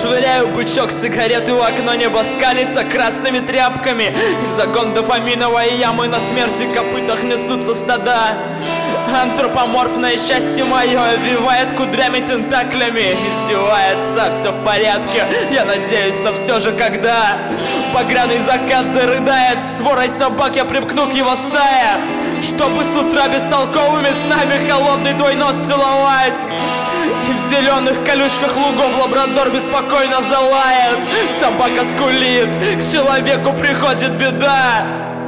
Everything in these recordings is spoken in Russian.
Швыряю бычок сигареты в окно, небо скалится красными тряпками. И в загон дофаминовой ямы на смерти копытах несутся стада. Антропоморфное счастье мое обвивает кудрями тентаклями. Издевается, все в порядке, я надеюсь, но все же когда багряный закат зарыдает, сворой собак я примкну к его стае, чтобы с утра бестолковыми снами холодный твой нос целовать. И в зеленых колючках лугов лабрадор беспокойно залает. Собака скулит, к человеку приходит беда.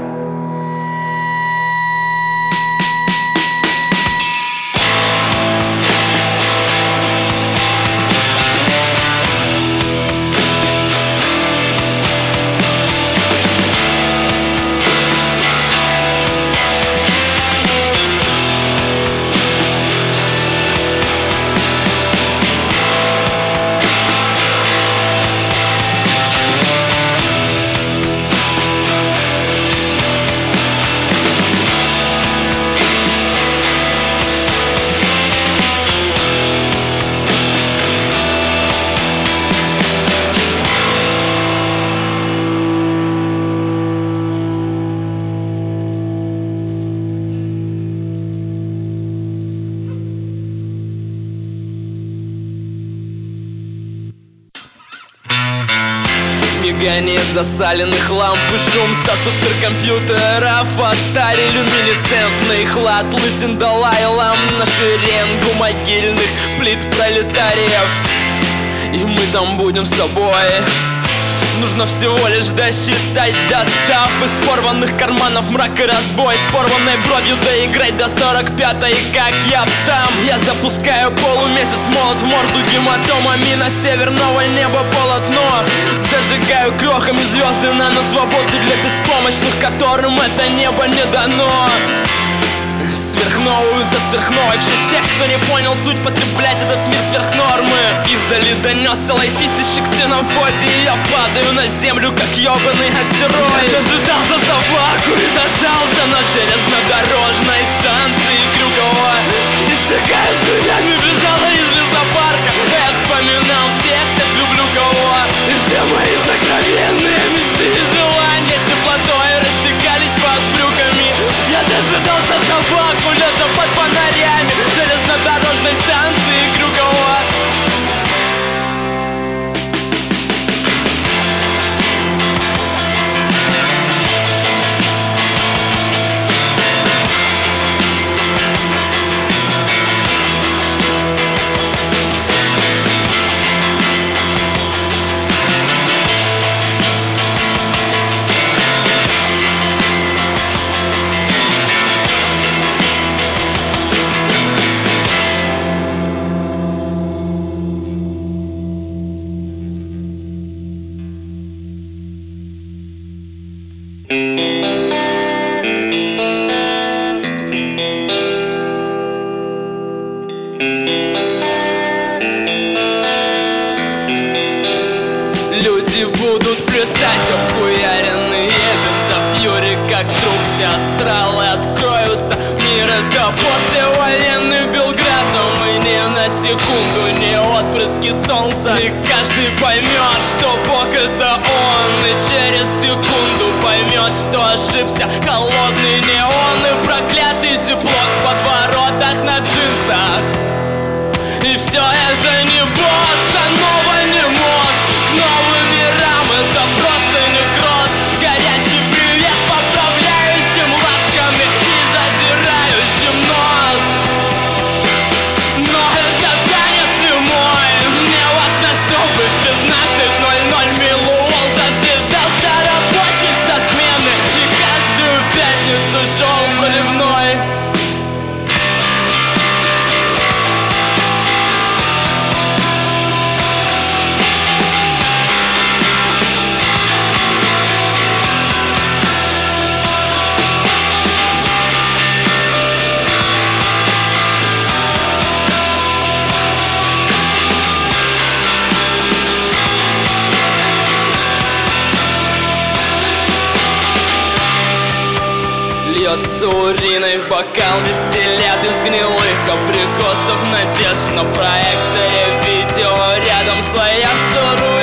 Мигание засаленных ламп и шум ста суперкомпьютеров, Atari люминесцентный хлад лысин Далай-лам на шеренгу могильных плит пролетариев. И мы там будем с тобой. Нужно всего лишь досчитать, достав из порванных карманов мрак и разбой, с порванной бровью доиграть до 45-й, как я встам. Я запускаю полумесяц, молот в морду гематомами на северного неба полотно. Зажигаю крохами звезды нано-свободы для беспомощных, которым это небо не дано. Сверхновую за сверхновой, все тех, кто не понял суть потреблять этот мир сверхнормы. Издали донесся лай тысячи ксенофобии. Я падаю на землю, как ёбаный астероид. Я дожидался собаку и дождался на железнодорожной станции Крюкова. Истекая слюнями бежала из лесопарка. Я вспоминал всех, тех люблю кого. И все мои сокровенные мечты и желания теплотой растекались под брюками. Я дожидался собаку, лежа под фонарями железнодорожной станции Крюкова. Люди будут плясать, обхуяренные бензофьюри, как вдруг все астралы откроются. Мир — это послевоенный Белград, но мы ни на секунду не отпрыски солнца. И каждый поймет, что Бог — это Он, и через секунду поймет, что ошибся. Холодный неон и проклятый зиплок в подворотах на джинсах. И все это не босс, а нова не мост к новым мирам, это просто некроз. Горячий привет поправляющим ласками и задирающим нос. Но это танец и мой. Мне важно, чтобы в 15:00 Миллуолт дожидался рабочих со смены и каждую пятницу шел проливной. Льется уриной в бокал дистиллят из гнилых абрикосов надежд. На проекторе видео рядом слоятся руки.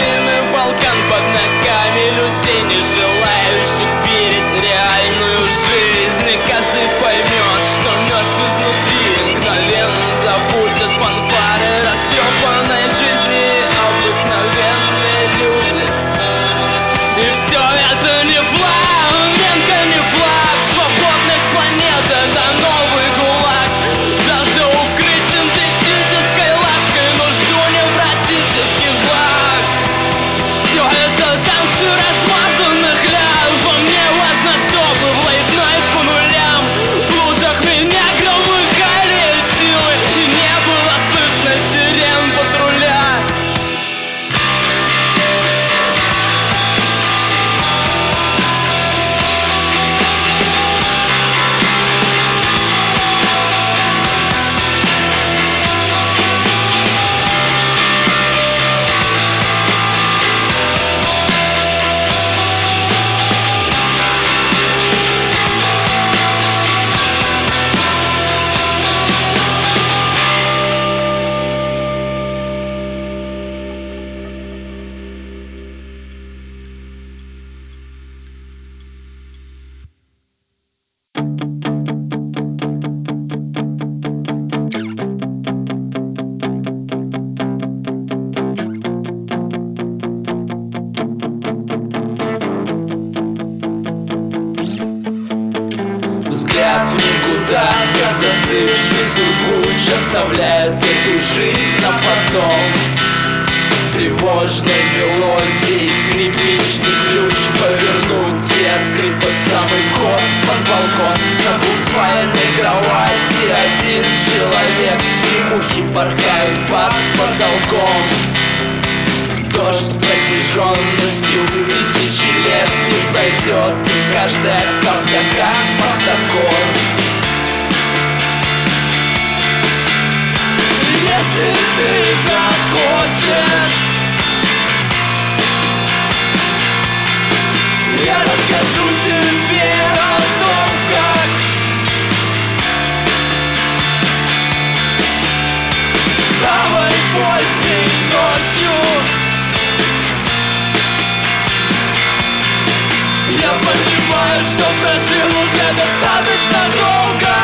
застывший сургуч оставляет эту жизнь на потом. Тревожной мелодией скрипичный ключ повернуть и открыть тот самый вход под балкон. На двухспальной кровати один человек, и мухи порхают под потолком. Дождь протяженностью в тысячи лет не пройдет, и каждая капля как пахтакор. Если ты захочешь, я расскажу тебе о том, как самой поздней ночью я понимаю, что прожил уже достаточно долго.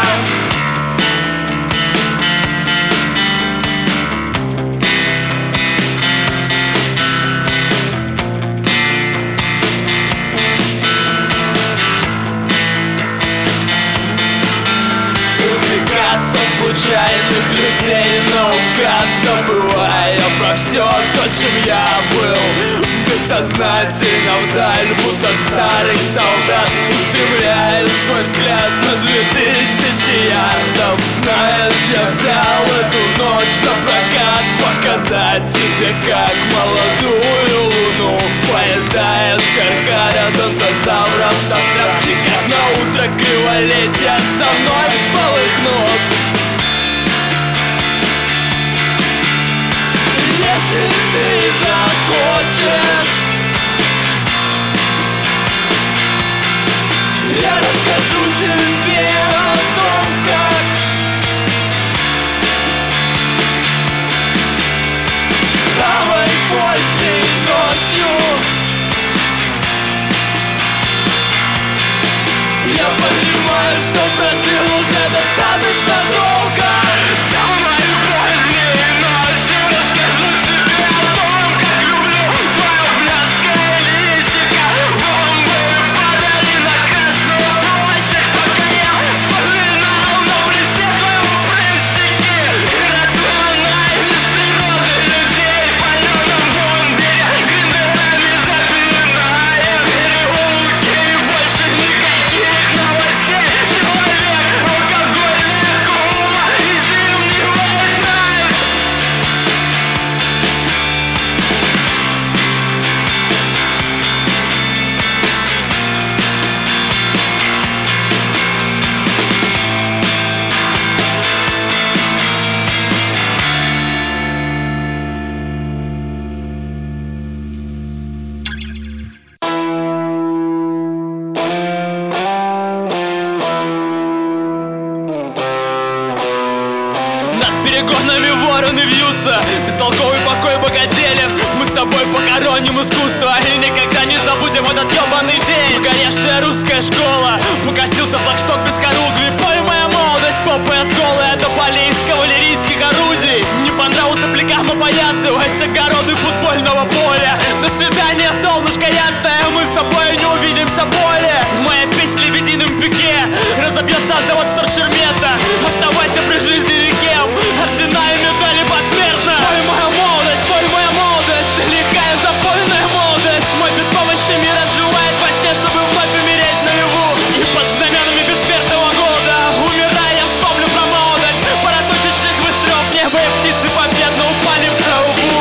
Случайных людей наугад, забывая про все то, чем я был. Бессознательно вдаль, будто старый солдат, устремляя свой взгляд на 2000 ярдов. Знаешь, я взял эту ночь на прокат, показать тебе, как молодую луну поедает каркара донтозавров тострав. И как на утро криволесья со мной вспыхнут. Если ты захочешь, я расскажу тебе о том, как самой поздней ночью я понимаю, что прожил уже достаточно долго. Самой поздней ночью расскажу тебе о том, как люблю твое блядское личико. Бомбы падали на Красную площадь, пока я вспоминал на плече твоего прыщики. Иррациональность природы людей в паленом бомбере, гринделами запиная переулки и больше никаких новостей. Человек, алкогольная кома и зимний white night. Над перегонами вороны вьются, бестолковый покой богателен. Мы с тобой похороним искусство и никогда не забудем этот ёбаный день. Погоревшая русская школа, покосился флагшток без хоругви. Пой моя молодость, ППС голая до полей из кавалерийских орудий. Не понравился плекам опоясывать огороды футбольного поля. До свидания, солнышко ясное, мы с тобой не увидимся более. Моя песня в лебедином пике разобьется завод вторчермета. Оставайся при жизни реке, ордена и медали посмертно. Пой моя молодость, легкая запойная молодость. Мой беспомощный мир оживает во сне, чтобы вновь умереть наяву. И под знаменами бессмертного года, умирая, я вспомню про молодость. Пара точечных выстрелов неба и птицы победно упали в траву.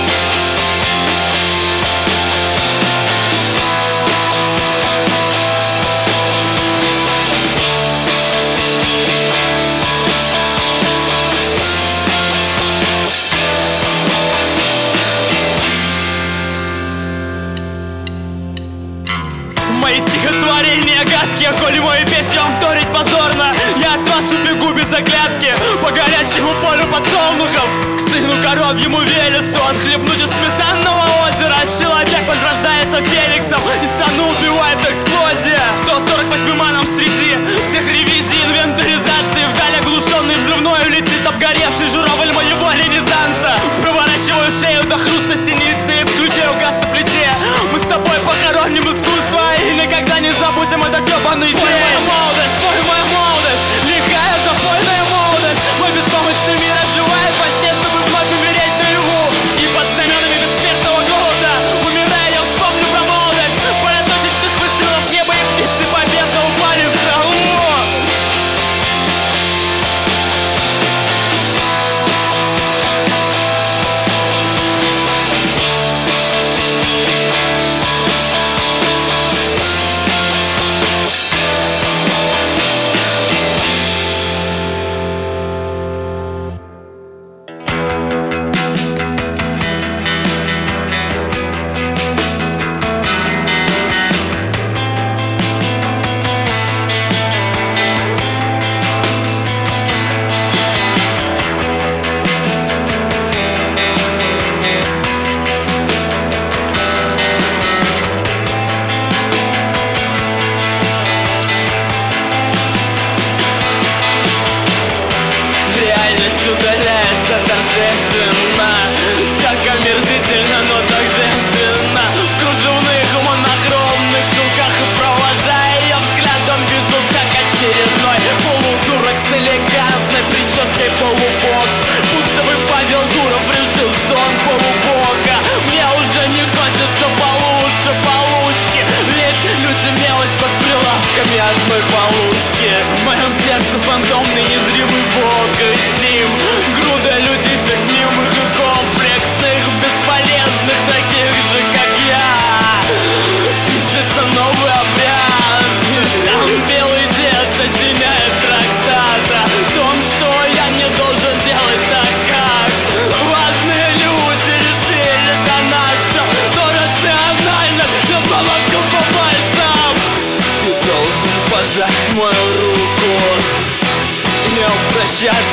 Мои стихотворения гадкие, коли мою песню вам вторить позорно, я от вас убегу без оглядки по горячему полю подсолнухов. К сыну коровьему Велесу отхлебнуть из сметанного озера. Человек возрождается Феликсом, и стану убивает эксплозия. 148 маном среди всех ревизий, инвентаризации. Вдаль оглушенный взрывной летит обгоревший журавль моего ренессанса. Проворачиваю шею до хруста синицы и включаю газ на плите. Мы с тобой похороним искусство и никогда не забудем этот ёбаный день. Пой моя молодость, лихая запойная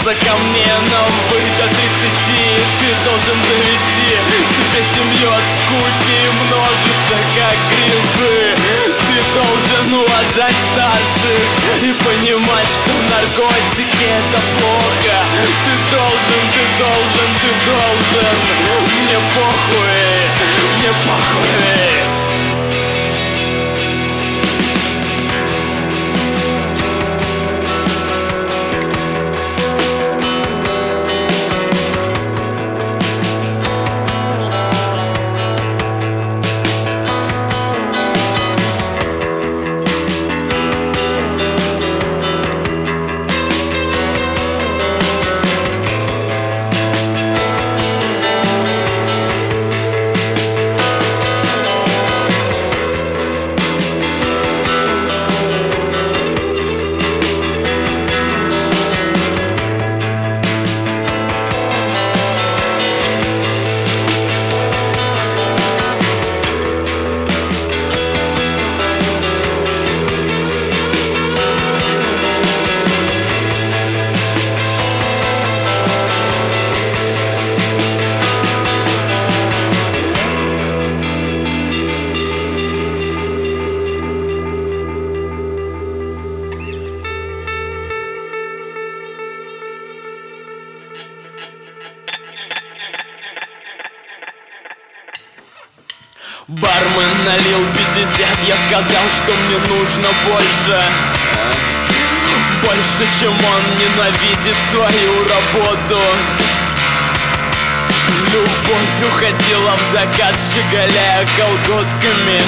тянутся ко мне новых до 30. Ты должен завести себе семью от скуки и множиться как грибы. Ты должен уважать старших и понимать, что наркотики это плохо. Ты должен мне похуй. Бармен налил 50, я сказал, что мне нужно больше. Больше, чем он ненавидит свою работу. Любовь уходила в закат, щеголяя колготками.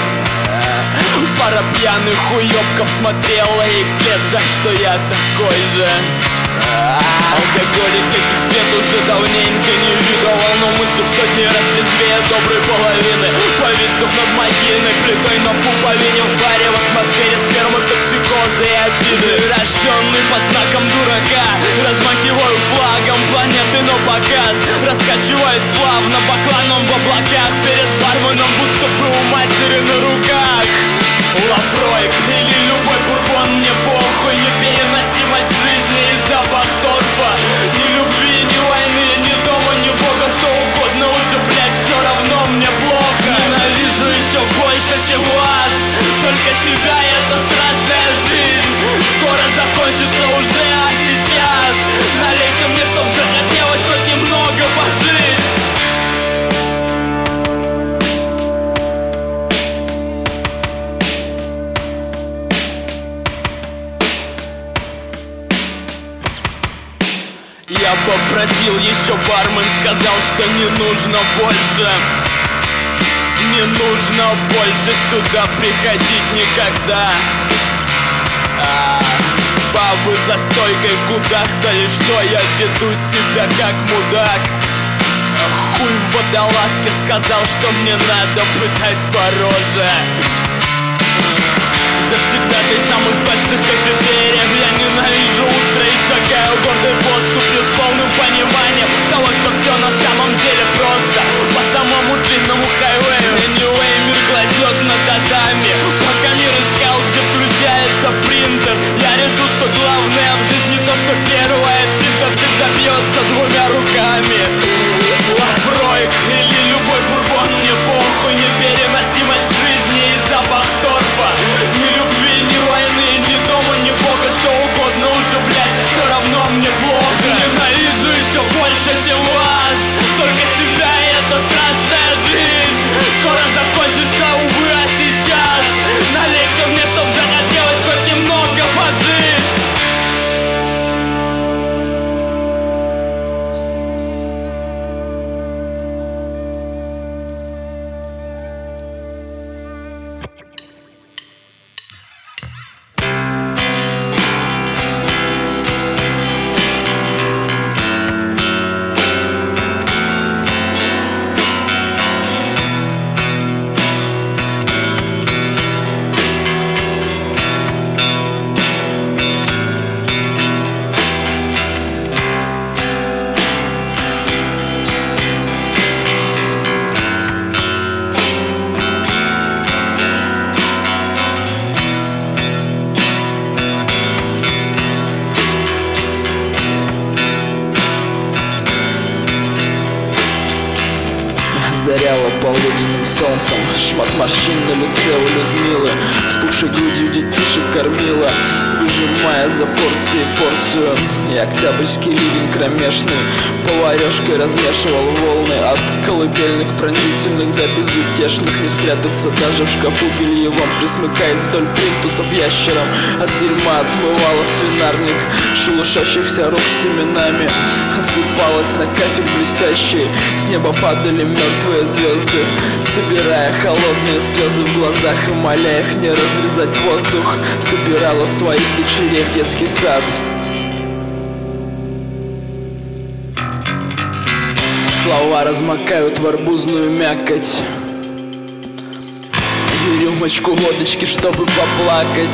Пара пьяных уёбков смотрела ей вслед, жаль, что я такой же. Алкоголик, таких свет уже давненько не видывал, но мысли в сотни раз трезвее доброй половины. Повиснув над могильной плитой на пуповине, в баре в атмосфере спермы, токсикозы и обиды. Рожденный под знаком дурака, размахиваю флагом планеты на показ. Раскачиваюсь плавно бакланом в облаках, перед барменом будто бы у матери на руках. Лафрой или любой бурбон, мне похуй. Непереносимость жизни и запах торфа. Ни любви, ни войны, ни дома, ни бога. Что угодно уже, блядь, все равно мне плохо. Ненавижу еще больше, чем вас. Только себя, и это страшная жизнь. Скоро закончится уже, а сейчас налейте мне, чтоб захотелось хоть немного пожить. Я попросил еще, бармен сказал, что не нужно больше. Не нужно больше сюда приходить никогда. Бабы за стойкой кудахтали, что я веду себя как мудак. Хуй в водолазке сказал, что мне надо пытать пороже. Завсегдатай самых злачных кафетериев. Я ненавижу утро и шагаю гордой поступью с полным пониманием того, что все на самом деле просто. По самому длинному хайвею. Anyway, мир кладет на татами. Пока мир искал, где включается принтер, я решил, что главное в жизни то, что первое пинта всегда бьется двумя руками. Лафрой или любой бурбон, мне похуй. Непереносимость жизни и запах торфа. Ни любви, ни войны, ни дома, ни бога. Что угодно уже, блядь, все равно мне плохо. Ненавижу еще больше, озаряла полуденным солнцем. Шмат морщин на лице у Людмилы, вспухшей грудью детишек кормила, выжимая за порцию. И октябрьский ливень кромешный поварешкой размешивал волны, от колыбельных пронзительных до безутешных. Не спрятаться даже в шкафу бельевом, присмыкаясь вдоль плинтусов ящером. От дерьма отмывала свинарник шелушащихся рук с семенами. Осыпалась на кафель блестящий, с неба падали мертвые звезды, собирая холодные слезы в глазах и моля их не разрезать воздух. Собирала своих дочерей в детский сад. Слова размокают в арбузную мякоть, и рюмочку водочки, чтобы поплакать.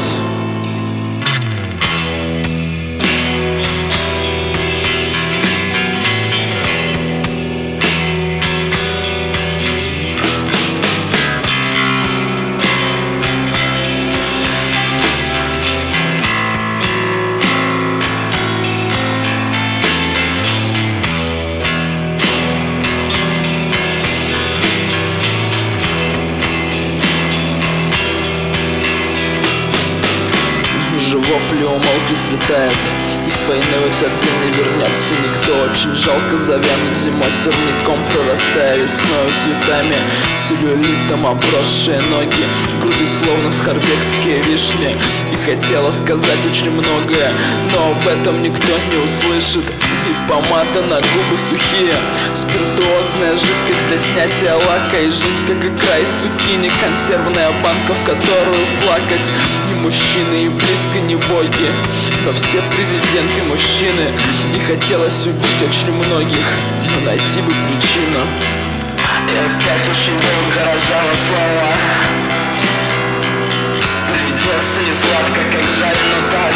Уже вопли умолкли, светает, и с войны в этот день не вернется никто. Очень жалко завянуть зимой сорняком, прорастая весною цветами, целлюлитом обросшие ноги, груди словно схарбекские вишни. И хотела сказать очень многое, но об этом никто не услышит. И помада на губы сухие, спиртуозная жидкость для снятия лака, и жизнь как икра из цукини, консервная банка, в которую плакать. И мужчины, и близко не боги, но все президенты мужчины. И хотелось убить очень многих, но найти бы причину. И опять очень угрожало слова. Придется не сладко, как жаль, но так.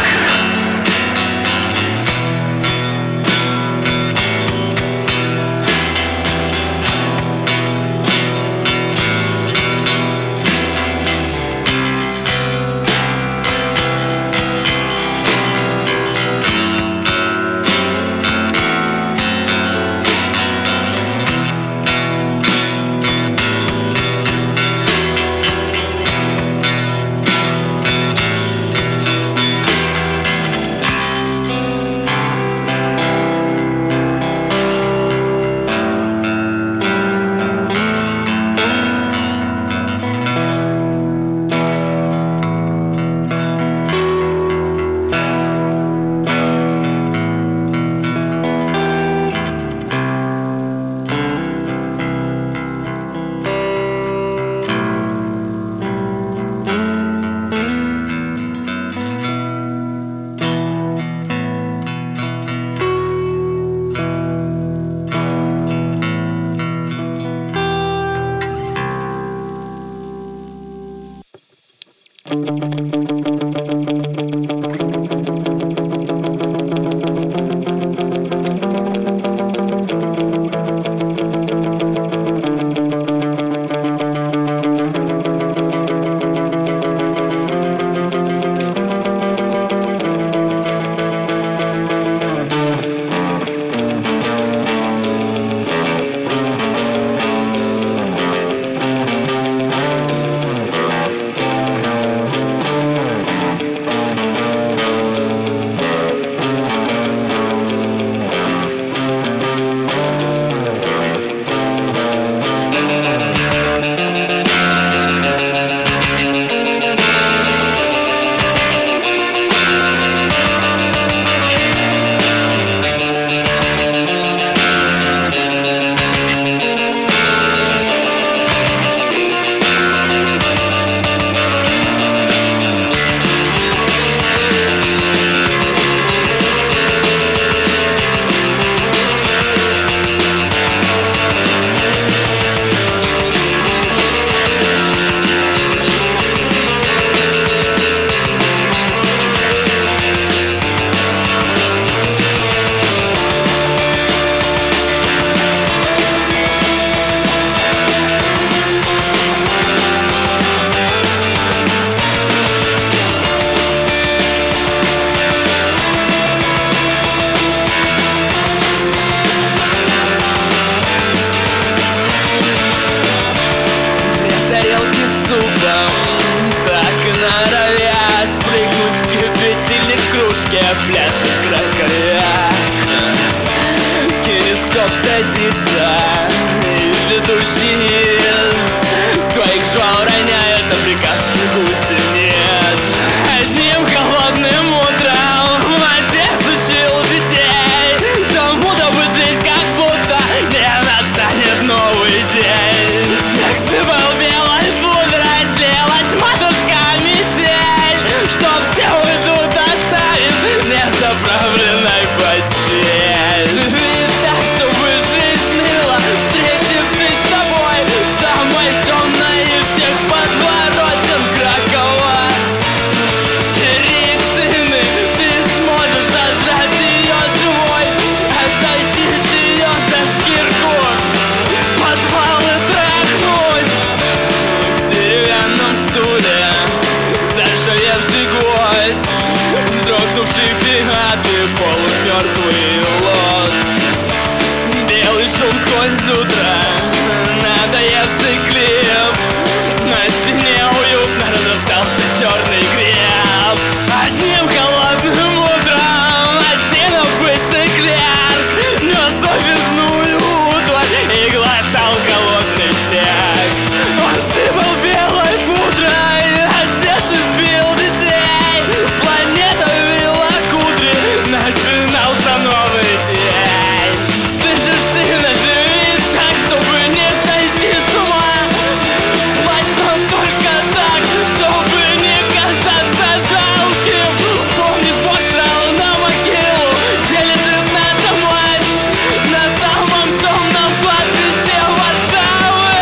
пляшет в краковях. Кинескоп садится, и ведущий из своих жвал роняет африканских гусениц. Одним холодным утром отец учил детей тому, дабы жить, как будто не настанет новый день. Снег сыпал белой пудрой, слилась матушка метель, что все уйдут, оставив незаправленной постель. Живи так, чтобы жизнь ныла, встретившись с тобой в самой темной из всех подворотен Кракова. Дерись, сыны, ты сможешь сожрать ее живой, оттащить ее за шкирку в подвал и трахнуть. В деревянном стуле заржавевший гвоздь, вздрогнувший фигат и полумертвый лось. Белый шум сквозь утро, надоевший клип, на стене уютно разрастался черный греб. Одним холодным утром один обычный клерк нес офисную утварь и глотал холодный снег. Он сыпал белой пудрой, отец избил детей, планета вела кудри, начинался новый день. Слышишь, сына, живи так, чтобы не сойти с ума. Плачь, но только так, чтобы не казаться жалким. Помнишь, Бог срал на могилу, где лежит наша мать, на самом темном кладбище Варшавы.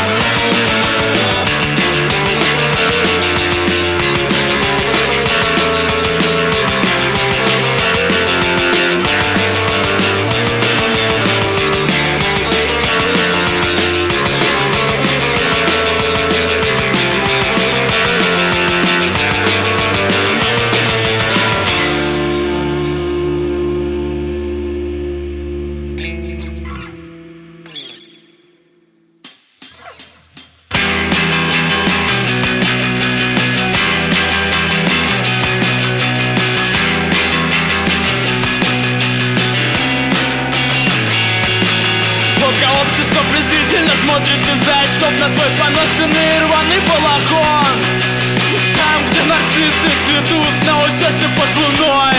Пока общество презрительно смотрит из-за очков на твой поношенный рваный балахон, там, где нарциссы цветут на утесе под луной,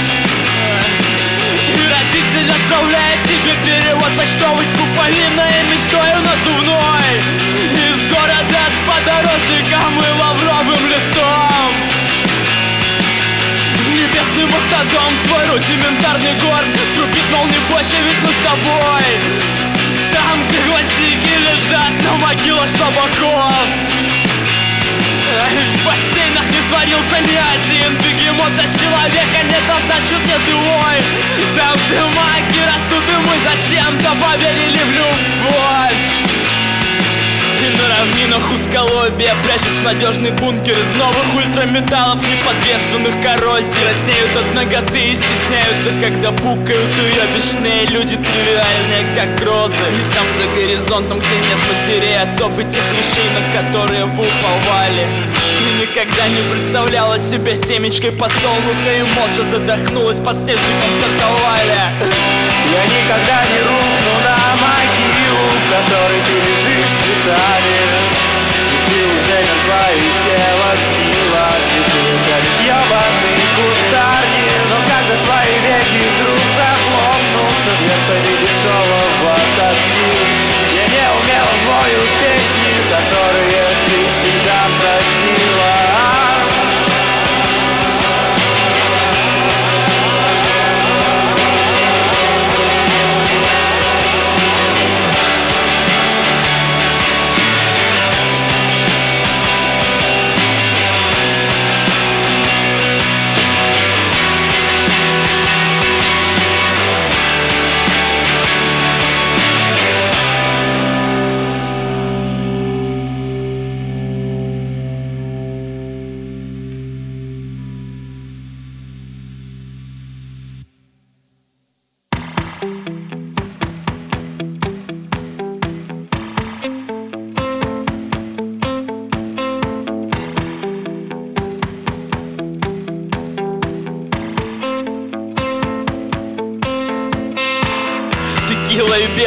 и родитель отправляет тебе перевод почтовый с куполиной и мечтою надувной, из города с подорожником и лавровым листом. Небесный мастодон, свой рудиментарный горн трубит, мол, не бойся, ведь мы с тобой. Там, где гвоздики лежат на могилах слабаков, в бассейнах не сварился ни один бегемот, а человека нет, а значит нет твой. Там, где маки растут, и мы зачем-то поверили в любовь. И на равнинах узколобья, прячась в надежный бункер из новых ультраметаллов, не подверженных коррозии, краснеют от наготы и стесняются, когда пукают уебищные люди, тривиальные, как розы. И там за горизонтом, где нет матерей, отцов и тех вещей, на которые вы уповали, ты никогда не представляла себя семечкой подсолнуха и молча задохнулась под снежником в Сартовале. Я никогда не рухну на могилу, в которой ты лежишь цветами, и ты уже мертва, и тело сгнило, цветы как ёбаный кустарник. Но когда твои веки вдруг захлопнутся дверцами дешевого такси, я не умело спою песни, которые ты всегда просила.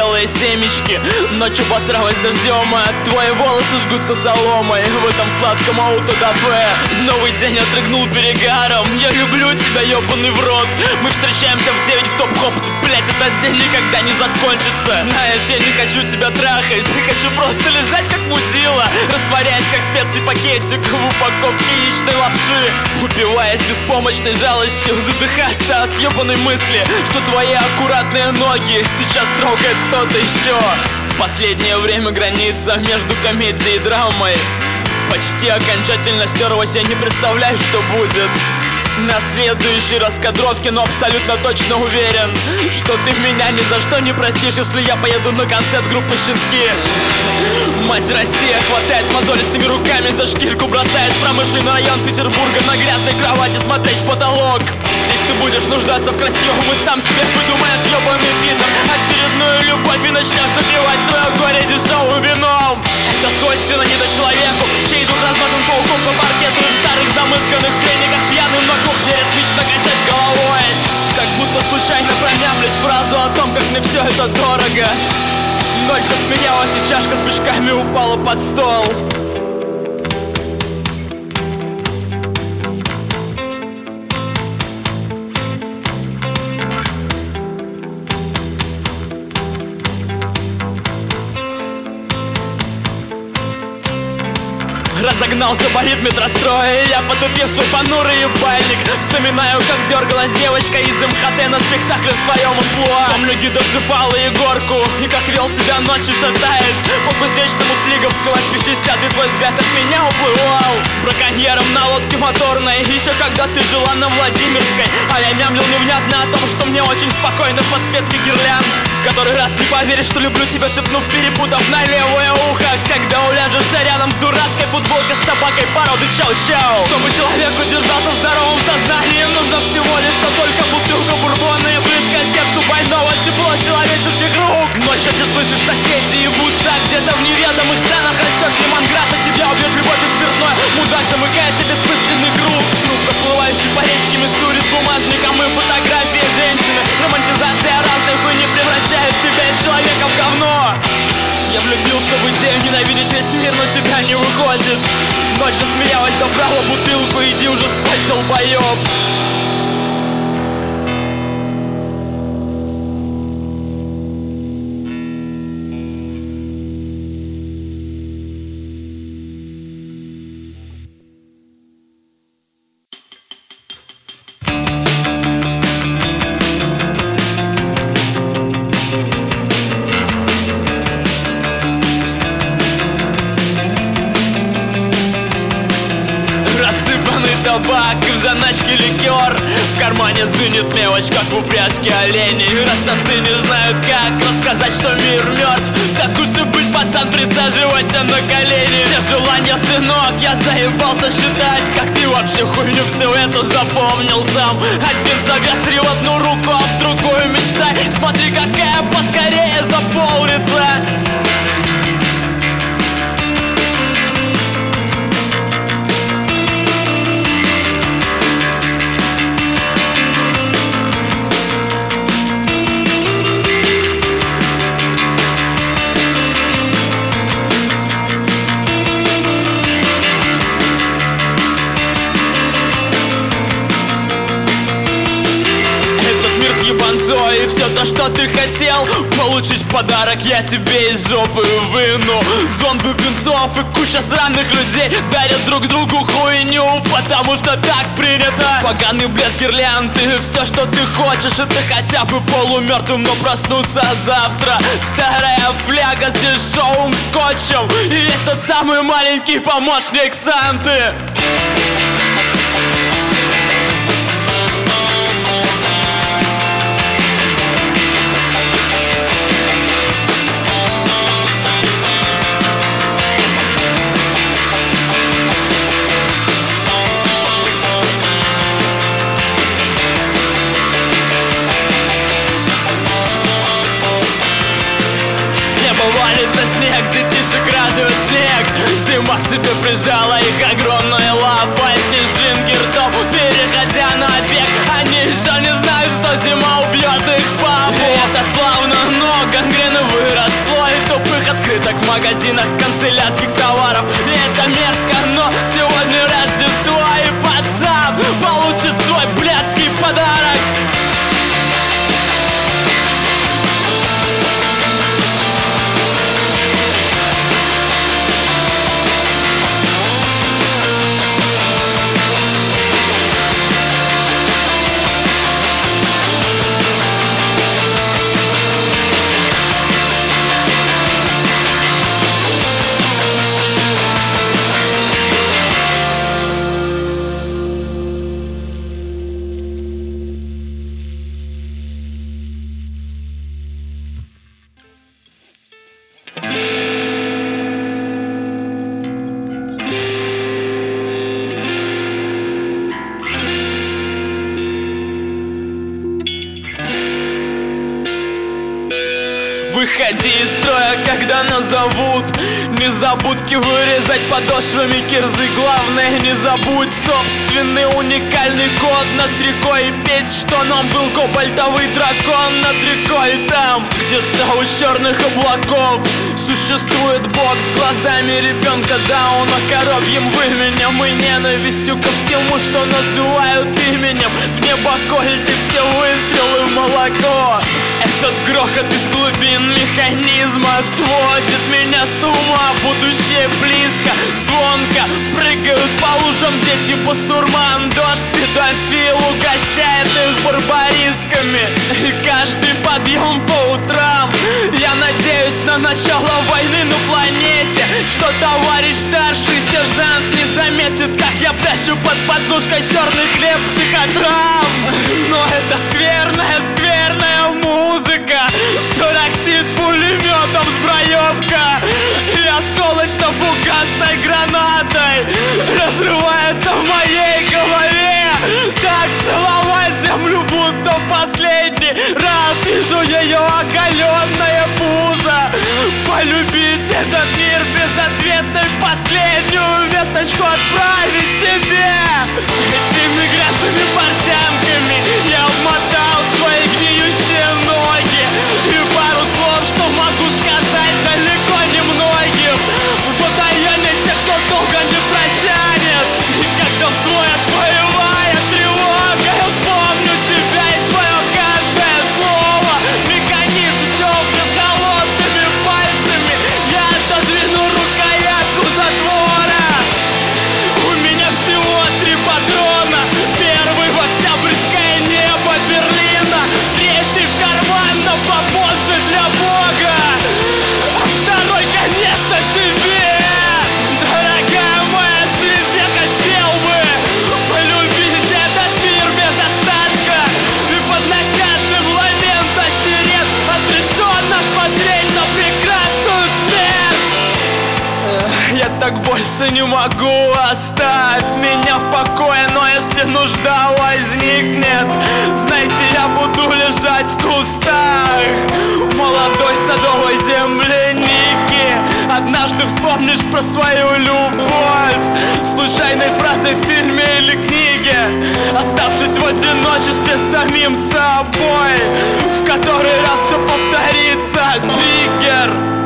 белые семечки. Ночью посралась дождем, а твои волосы жгутся соломой в этом сладком аутодафе. Новый день отрыгнул перегаром. Я люблю тебя, ёбаный в рот. Мы встречаемся в 9 в топ-хопс. Блять, этот день никогда не закончится. Знаешь, я не хочу тебя трахать, я хочу просто лежать как мудила, растворяясь как специи пакетик в упаковке яичной лапши, упиваясь беспомощной жалостью, задыхаться от ёбаной мысли, что твои аккуратные ноги сейчас трогает кто-то еще. В последнее время граница между комедией и драмой почти окончательно стерлась. Я не представляю, что будет на следующей раскадровке, но абсолютно точно уверен, что ты меня ни за что не простишь, если я поеду на концерт группы «Щенки». Мать Россия хватает мозолистыми руками за шкирку, бросает в промышленный район Петербурга на грязной кровати смотреть в потолок. Здесь ты будешь нуждаться в красивом и сам себе выдумаешь ёбаный питер очередную любовь и начнешь запивать свое горе дешевым вином. Это свойственно недочеловеку, чей дух размазан пауком по паркету и в старых замысканных трениках пьяным на кухне ритмично качать головой. Как будто случайно промямлить фразу о том, как мне все это дорого. Ночь засмеялась и чашка с бычками упала под стол. Разогнал заболит метрострой, я потупив свой понурый ебальник. Вспоминаю, как дергалась девочка из МХТ на спектакле в своем амплуа. Помню гидов Цефала и Егорку, и как вел себя ночью шатаясь по кузнечному Слиговского 50, и твой взгляд от меня уплывал браконьером на лодке моторной, еще когда ты жила на Владимирской. А я мямлил невнятно о том, что мне очень спокойно в подсветке гирлянд. В который раз не поверишь, что люблю тебя, шепнув, перепутав на левое ухо, когда уляжешься рядом в дурацкой футболке с собакой породы чау-чау. Чтобы человек удержался в здоровом сознании, нужно всего лишь что только бутылка бурбона и близко сердцу больного тепло человеческих рук. Ночью ты слышишь, соседи ебутся, где-то в неведомых странах растет лимонграсс, а тебя убьет любовь и спиртное. Мудак замыкается бессмысленный круг. Круг, проплывающий по речке Миссури с бумажником и фотографией женщины. Романтизация разных и не превращает тебя из человека в говно. Я влюбился в идею ненавидеть весь мир, но тебя не выходит. Ночь засмеялась, забрала бутылку, иди уже спать, долбоёб. Табак и в заначке ликер, в кармане звенит мелочь, как в упряжке оленей. Раз отцы не знают, как рассказать, что мир мертв, так уж и быть, пацан, присаживайся на колени. Все желания, сынок, я заебался считать, как ты вообще хуйню всю эту запомнил сам. Один загасрил одну руку, а в другую мечтай. Смотри, какая поскорее заполнится. И все то, что ты хотел получить в подарок, я тебе из жопы выну. Звон бубенцов и куча сраных людей дарят друг другу хуйню, потому что так принято. Поганый блеск гирлянды, все, что ты хочешь, это хотя бы полумертвым, но проснуться завтра. Старая фляга с дешевым скотчем и есть тот самый маленький помощник Санты. Валится снег, детишек радует снег. Зима к себе прижала их огромной лапой. Снежинки ртом, переходя на бег. Они еще не знают, что зима убьет их папу. И это славно, но гангрены в магазинах канцелярских товаров. И это мерзко, но сегодня Рождество, и пацан получит свой блядский подарок. Выходи из строя, когда назовут. Незабудки вырезать подошвами кирзы. Главное, не забудь собственный уникальный код над рекой. И петь, что нам был кобальтовый дракон над рекой. Там, где-то у черных облаков, существует бог с глазами ребенка Дауна, коровьим выменем и ненавистью ко всему, что называют именем. В небо кольты, все выстрелы в молоко. Этот грохот из глубин механизма сводит меня с ума. Будущее близко, звонко прыгают по лужам дети басурман. Дождь педофил угощает их барбарисками. И каждый подъем по утрам я надеюсь на начало войны на планете. Что товарищ старший сержант не заметит, как я прячу под подушкой черный хлеб психотрам. Но это скверная музыка, тарахтит пулеметом сброевка, и осколочно-фугасной гранатой разрывается в моей голове. Так целовать землю, будто в последний раз вижу ее оголенное пузо. Полюбить этот мир безответный, последнюю весточку отправить тебе. Этими грязными портянками я обмотал свои гниющие ноги. И пару слов, что могу сказать далеко не многим. В батальоне те, кто долго не протянет. И когда взвоет боевая тревога, я вспомню тебя и твое каждое слово. Механизм щелкнет холодными пальцами. Я отодвину рукоятку затвора. У меня всего 3 патрона. Первый в октябрьское небо Берлина, третий в карман, но попозже для Бога, а второй, конечно, себе. Дорогая моя жизнь, я хотел бы полюбить этот мир без остатка и под натяжным ламента сирен отрешенно смотреть на прекрасную смерть. Я так больше не могу, оставь меня в покое. Но если нужда возникнет, знаете, я буду лежать в кустах молодой садовой земляники. Однажды вспомнишь про свою любовь случайной фразой в фильме или книге, оставшись в одиночестве с самим собой. В который раз все повторится, триггер.